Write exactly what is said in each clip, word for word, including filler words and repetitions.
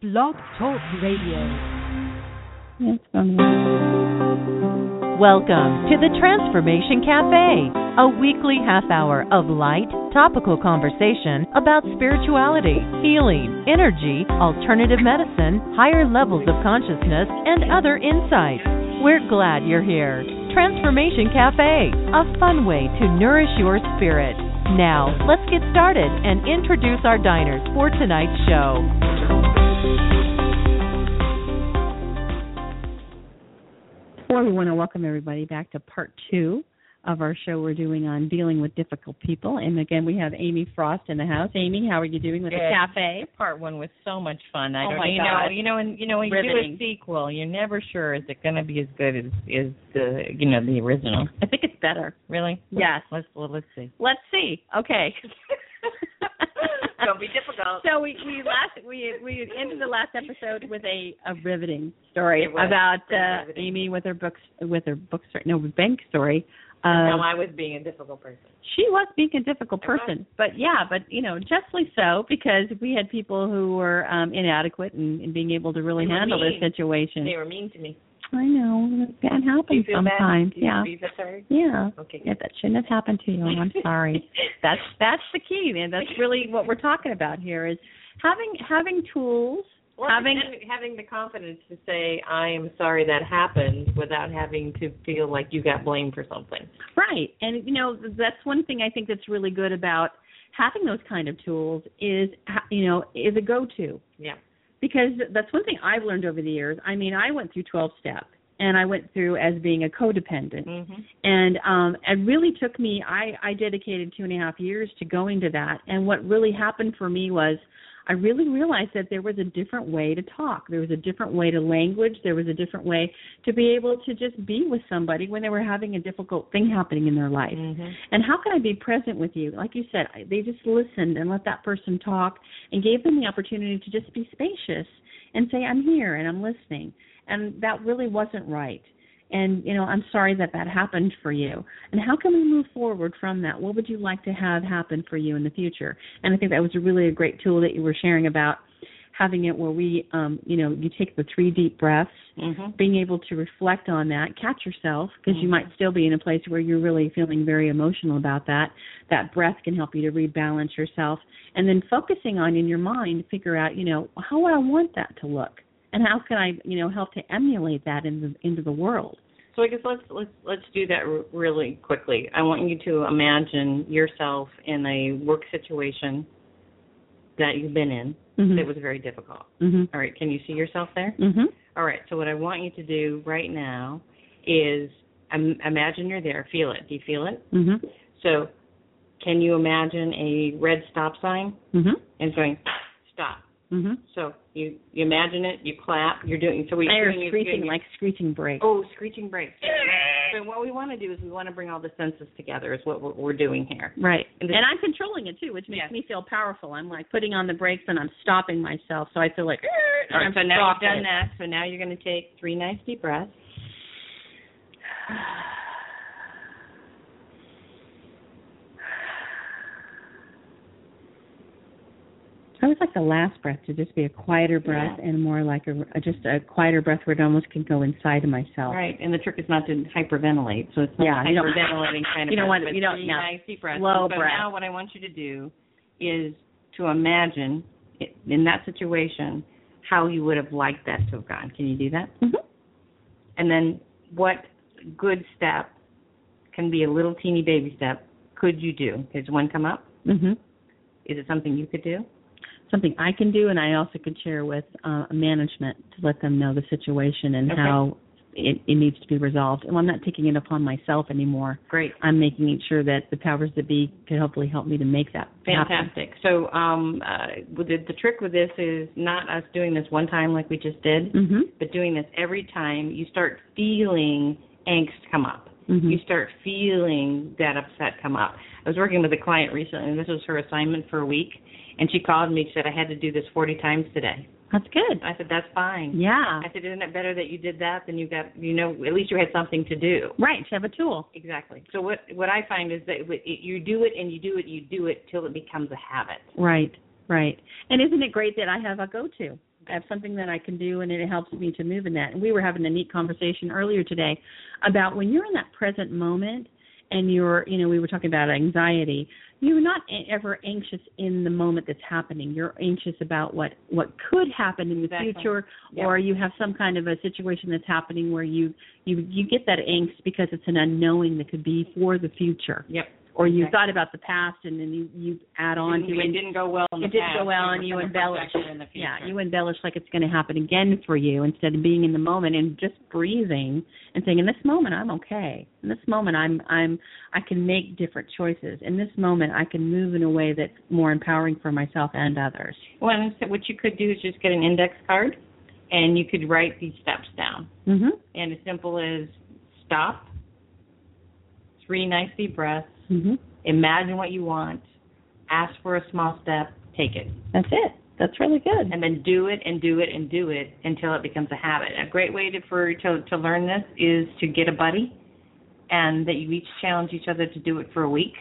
Blog Talk Radio. It's funny. Welcome to the Transformation Cafe, a weekly half hour of light, topical conversation about spirituality, healing, energy, alternative medicine, higher levels of consciousness, and other insights. We're glad you're here. Transformation Cafe, a fun way to nourish your spirit. Now, let's get started and introduce our diners for tonight's show. Well, we want to welcome everybody back to part two of our show we're doing on dealing with difficult people. And again, we have Amy Frost in the house. Amy, how are you doing with Good. the cafe? Part one was so much fun. I Oh don't my you God. know, you know, and you know, when you Riveting. do a sequel, you're never sure is it going to be as good as is the you know the original. I think it's better. Really? Yes. Let's well, let's see. Let's see. Okay. Don't be difficult. So we, we last we we ended the last episode with a, a riveting story It was about uh, riveting. Amy with her books with her book story no bank story. Uh, no, I was being a difficult person. She was being a difficult I was. person, but yeah, but you know, justly so, because we had people who were um, inadequate in, in being able to really They were handle mean. this situation. They were mean to me. I know that Do you happens feel sometimes. bad? Do you, Yeah, do you feel sorry? yeah. Okay. Yeah, that shouldn't have happened to you. I'm sorry. that's that's the key, and that's really what we're talking about here is having having tools. Well, having and having the confidence to say I am sorry that happened without having to feel like you got blamed for something. Right. And, you know, that's one thing I think that's really good about having those kind of tools is, you know, is a go-to. Yeah. Because that's one thing I've learned over the years. I mean, I went through twelve step, and I went through as being a codependent. Mm-hmm. And um, it really took me, I, I dedicated two and a half years to going to that. And what really happened for me was I really realized that there was a different way to talk. There was a different way to language. There was a different way to be able to just be with somebody when they were having a difficult thing happening in their life. Mm-hmm. And how can I be present with you? Like you said, I- they just listened and let that person talk and gave them the opportunity to just be spacious and say, I'm here and I'm listening. And that really wasn't right. And, you know, I'm sorry that that happened for you. And how can we move forward from that? What would you like to have happen for you in the future? And I think that was a really a great tool that you were sharing about having it where we, um, you know, you take the three deep breaths, Mm-hmm. being able to reflect on that, catch yourself, because Mm-hmm. you might still be in a place where you're really feeling very emotional about that. That breath can help you to rebalance yourself. And then focusing on in your mind, figure out, you know, how would I want that to look? And how can I, you know, help to emulate that in the, into the world? So I guess let's let's let's do that r- really quickly. I want you to imagine yourself in a work situation that you've been in Mm-hmm. that was very difficult. Mm-hmm. All right, can you see yourself there? Mm-hmm. All right. So what I want you to do right now is um, imagine you're there. Feel it. Do you feel it? Mm-hmm. So can you imagine a red stop sign Mm-hmm. and it's going stop? Mm-hmm. So you, you imagine it, you clap, you're doing so. What They're you're doing is screeching doing- like screeching brakes. oh, screeching brakes. So what we want to do is we want to bring all the senses together. Is what we're, we're doing here. Right. And And, this- I'm controlling it, too, which makes Yes. me feel powerful. I'm, like, putting on the brakes and I'm stopping myself, so I feel like, All right, I'm so now you've stopping. done that. So now you're going to take three nice deep breaths. I always like the last breath to just be a quieter breath Yeah. and more like a, a just a quieter breath where it almost can go inside of myself. Right, and the trick is not to hyperventilate. So it's not Yeah, a you don't- hyperventilating kind of you don't breath, want- but you don't- three no. nice deep breaths. Slow so breath. now what I want you to do is to imagine it, in that situation how you would have liked that to have gone. Can you do that? Mm-hmm. And then what good step can be a little teeny baby step could you do? Does one come up? Mm-hmm. Is it something you could do? Something I can do, and I also could share with uh, management to let them know the situation and Okay. how it, it needs to be resolved. And I'm not taking it upon myself anymore. Great. I'm making sure that the powers that be can hopefully help me to make that happen. Fantastic. So um, uh, with the, the trick with this is not us doing this one time like we just did, Mm-hmm. but doing this every time you start feeling angst come up. Mm-hmm. You start feeling that upset come up. I was working with a client recently, and this was her assignment for a week, and she called me and said, I had to do this forty times today. That's good. I said, that's fine. Yeah. I said, isn't it better that you did that than you got, you know, at least you had something to do. Right. You have a tool. Exactly. So what what I find is that it, you do it and you do it, you do it till it becomes a habit. Right. Right. And isn't it great that I have a go-to? I have something that I can do, and it helps me to move in that. And we were having a neat conversation earlier today about when you're in that present moment and you're, you know, we were talking about anxiety. You're not ever anxious in the moment that's happening. You're anxious about what, what could happen in the exactly. future, yep. or you have some kind of a situation that's happening where you, you, you get that angst because it's an unknowing that could be for the future. Yep. Or you exactly. thought about the past, and then you, you add on it to it. It didn't go well in the it didn't past. go well, so and you embellish. In the yeah, you embellish like it's going to happen again for you instead of being in the moment and just breathing and saying, in this moment I'm okay. In this moment I'm I'm I can make different choices. In this moment I can move in a way that's more empowering for myself and others. Well, and what you could do is just get an index card, and you could write these steps down. Mm-hmm. And as simple as stop, three nice deep breaths. Mm-hmm. Imagine what you want. Ask for a small step. Take it. That's it. That's really good. And then do it and do it and do it until it becomes a habit. A great way to for to, to learn this is to get a buddy, and that you each challenge each other to do it for a week,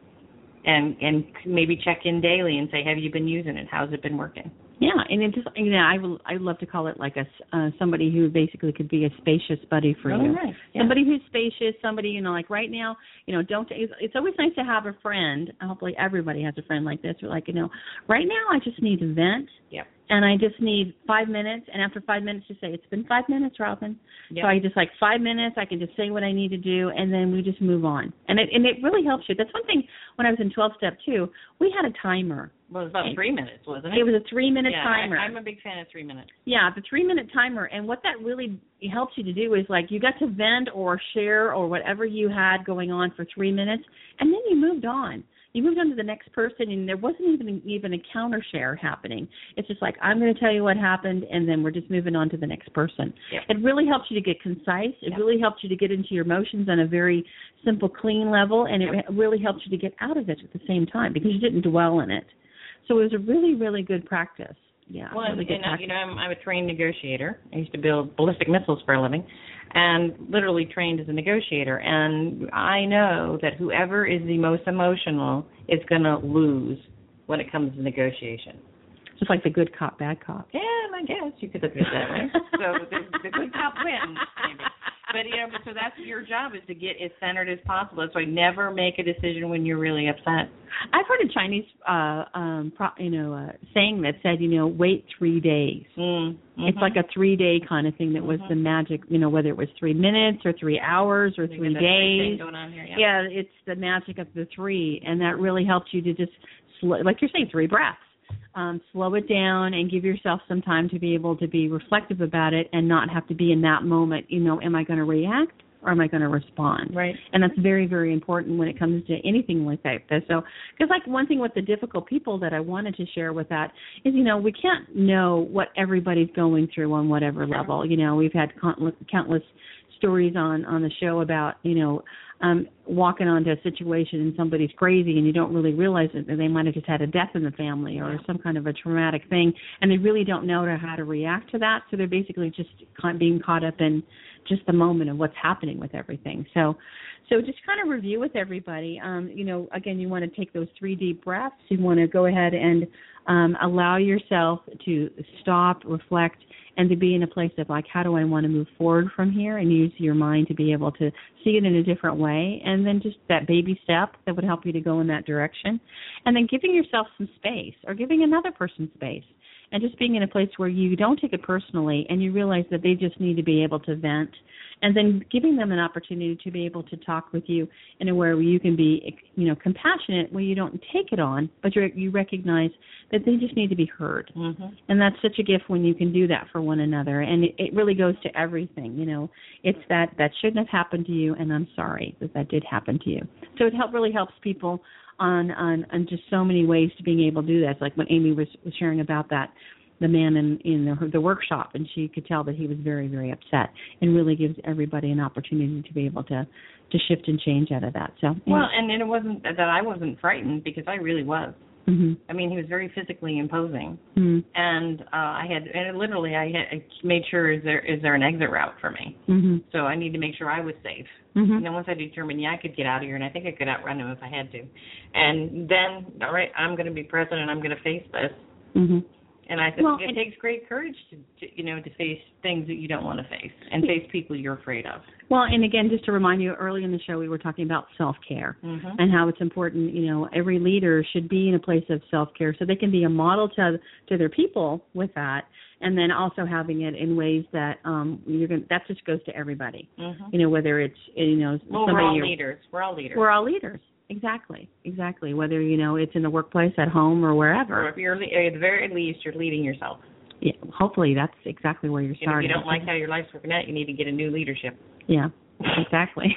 and and maybe check in daily and say, have you been using it? How's it been working? Yeah, and it just, you know, I will, I love to call it like a uh, somebody who basically could be a spacious buddy for oh, you. Nice. Yeah. Somebody who's spacious, somebody, you know, like right now, you know, don't. It's, it's always nice to have a friend. Hopefully, everybody has a friend like this. Or like, you know, right now I just need to vent. Yep. And I just need five minutes, and after five minutes, just say, it's been five minutes, Robin. Yep. So I just like five minutes, I can just say what I need to do, and then we just move on. And it and it really helps you. That's one thing when I was in twelve-step two, we had a timer. Well, it was about and three minutes, wasn't it? It was a three-minute yeah, timer. I, I'm a big fan of three minutes. Yeah, the three-minute timer. And what that really helps you to do is, like, you got to vent or share or whatever you had going on for three minutes, and then you moved on. You moved on to the next person, and there wasn't even even a counter share happening. It's just like, I'm going to tell you what happened, and then we're just moving on to the next person. Yep. It really helps you to get concise. It yep. really really helps you to get into your emotions on a very simple, clean level, and it yep. really helps you to get out of it at the same time because you didn't dwell in it. So it was a really, really good practice. Yeah, well, really good and, practice. you know, I'm, I'm a trained negotiator. I used to build ballistic missiles for a living, and literally trained as a negotiator. And I know that whoever is the most emotional is going to lose when it comes to negotiation. Just like the good cop, bad cop. Yeah, I guess you could look at it that way. So the, the good cop wins, maybe. But, you know, but so that's your job, is to get as centered as possible. So never make a decision when you're really upset. I've heard a Chinese, uh, um, pro, you know, uh, saying that said, you know, wait three days. Mm-hmm. It's like a three-day kind of thing that was mm-hmm. the magic, you know, whether it was three minutes or three hours or three days. Going on here, yeah. yeah, it's the magic of the three, and that really helps you to just, sl- like you're saying, three breaths. Um, slow it down and give yourself some time to be able to be reflective about it and not have to be in that moment, you know, am I going to react or am I going to respond? Right. And that's very, very important when it comes to anything like that. So, because like one thing with the difficult people that I wanted to share with that is, you know, we can't know what everybody's going through on whatever level. You know, we've had countless, countless stories on, on the show about, you know, um, walking onto a situation and somebody's crazy and you don't really realize it, that they might have just had a death in the family or some kind of a traumatic thing, and they really don't know how to react to that. So they're basically just being caught up in just the moment of what's happening with everything. So so just kind of review with everybody. Um, you know, again, you want to take those three deep breaths. You want to go ahead and um, allow yourself to stop, reflect, and to be in a place of like, how do I want to move forward from here, and use your mind to be able to see it in a different way. And then just that baby step that would help you to go in that direction. And then giving yourself some space or giving another person space. And just being in a place where you don't take it personally and you realize that they just need to be able to vent, and then giving them an opportunity to be able to talk with you in a way where you can be, you know, compassionate, where you don't take it on, but you you recognize that they just need to be heard. Mm-hmm. And that's such a gift when you can do that for one another. And it, it really goes to everything, you know. It's that that shouldn't have happened to you, and I'm sorry that that did happen to you. So it help, really helps people on, on, on just so many ways to being able to do that. It's like when Amy was, was sharing about that, the man in, in the, the workshop, and she could tell that he was very, very upset, and really gives everybody an opportunity to be able to, to shift and change out of that. So Well, and it wasn't that I wasn't frightened, because I really was. Mm-hmm. I mean, he was very physically imposing, mm-hmm. and uh, I had, and literally, I had I made sure is there is there an exit route for me. Mm-hmm. So I need to make sure I was safe. Mm-hmm. And then once I determined, yeah, I could get out of here, and I think I could outrun him if I had to. And then, all right, I'm going to be present, and I'm going to face this. Mm-hmm. And I think well, it takes great courage to, to, you know, to face things that you don't want to face and face people you're afraid of. Well, and again, just to remind you, earlier in the show we were talking about self-care mm-hmm. and how it's important. You know, every leader should be in a place of self-care so they can be a model to to their people with that, and then also having it in ways that um you're going that just goes to everybody. Mm-hmm. You know, whether it's you know well, somebody we're all you're, leaders. We're all leaders. We're all leaders. Exactly, exactly. Whether, you know, it's in the workplace, at home, or wherever. Or if you're, at the very least, you're leading yourself. Yeah, hopefully that's exactly where you're starting. If you don't like how your life's working out, you need to get a new leadership. Yeah, exactly.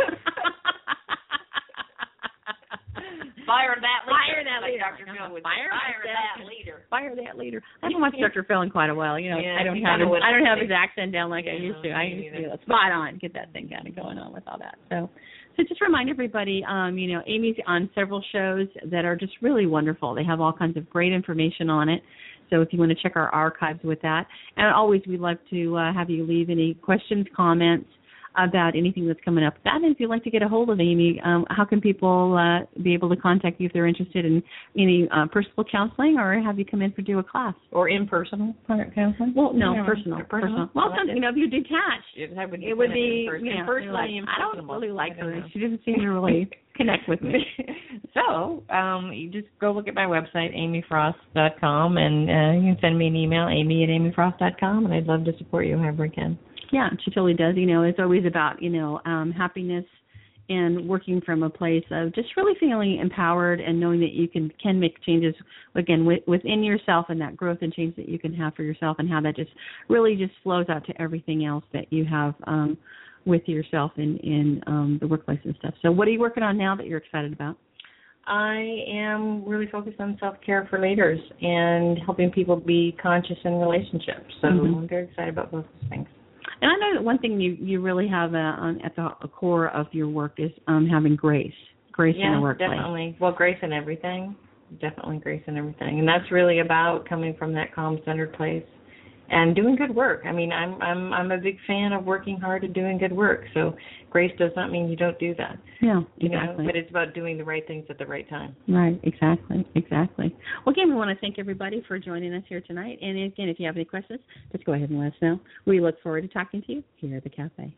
Fire that leader. Fire that leader. Like Doctor Phil would fire, fire that, that leader. Fire that leader. I haven't watched Doctor Phil in quite a while. You know, yeah, I don't have his, I don't have his accent down like yeah, I used to. no, I used to do that. Spot on. Get that thing kind of going on with all that. So, so just remind everybody, um, you know, Amy's on several shows that are just really wonderful. They have all kinds of great information on it. So if you want to check our archives with that. And always we'd love to uh, have you leave any questions, comments about anything that's coming up. That, and if you'd like to get a hold of Amy, um, how can people uh, be able to contact you if they're interested in any uh, personal counseling, or have you come in for do a class? Or impersonal counseling? Well, no, yeah, personal. personal. personal. Well, Well, something, you know, if you detach, it would, it would be, person, you know, personally like, I don't impersonal. really like her. Know. She doesn't seem to really connect with me. So, um, you just go look at my website, amy frost dot com, and uh, you can send me an email, amy at amy frost dot com, and I'd love to support you however I can. Yeah, she totally does. You know, it's always about, you know, um, happiness and working from a place of just really feeling empowered and knowing that you can, can make changes, again, w- within yourself, and that growth and change that you can have for yourself, and how that just really just flows out to everything else that you have um, with yourself in, in um, the workplace and stuff. So what are you working on now that you're excited about? I am really focused on self-care for leaders and helping people be conscious in relationships. So mm-hmm. I'm very excited about both those things. And I know that one thing you, you really have uh, on, at the core of your work is um, having grace, grace yeah, in the workplace. Definitely. Well, grace in everything, definitely grace in everything. And that's really about coming from that calm-centered place and doing good work. I mean, I'm I'm I'm a big fan of working hard and doing good work. So grace does not mean you don't do that. Yeah, you exactly. know, but it's about doing the right things at the right time. Right, exactly, exactly. Well, again, we want to thank everybody for joining us here tonight. And again, if you have any questions, just go ahead and let us know. We look forward to talking to you here at the cafe.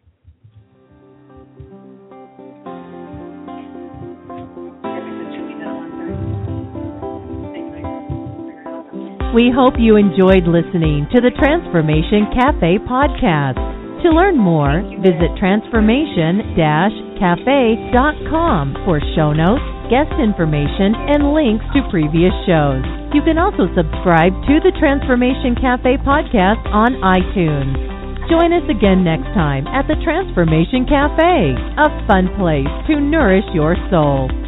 We hope you enjoyed listening to the Transformation Cafe podcast. To learn more, visit transformation dash cafe dot com for show notes, guest information, and links to previous shows. You can also subscribe to the Transformation Cafe podcast on iTunes. Join us again next time at the Transformation Cafe, a fun place to nourish your soul.